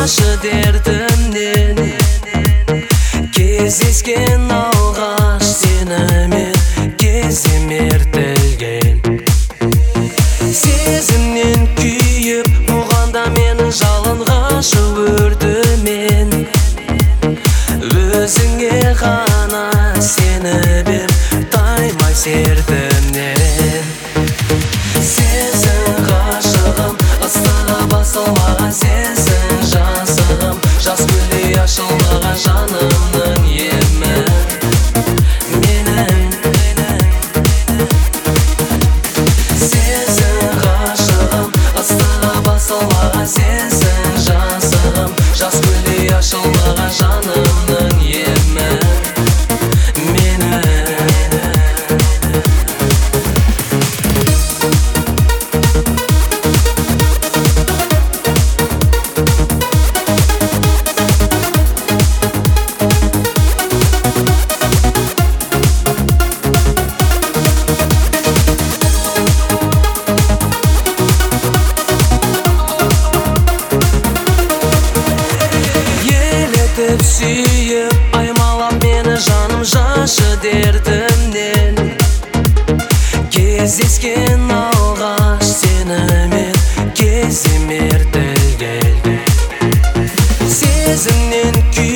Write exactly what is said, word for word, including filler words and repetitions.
жашы дертімнен. Кездескен алғаш сенімен кезім ертілген. Сезімнен күйіп бұғанда менің жалынғашы өртімен. Өзіңе ғана сені бер, таймай сертімнен. Сезін ғашығым, ыстығы басылмаған сезін жазығым. Жас гүлдей ашылмаған жанымның емі менің. Сезін ғашығым, ыстығы басылмаған сезін жазығым. Жас гүлдей ашылмаған жанымның емі менің. Сүйіп аймалап мені жаным жашы дертімнен. Кездескен алғаш сенімен кезім ертілген. Сезімнен күй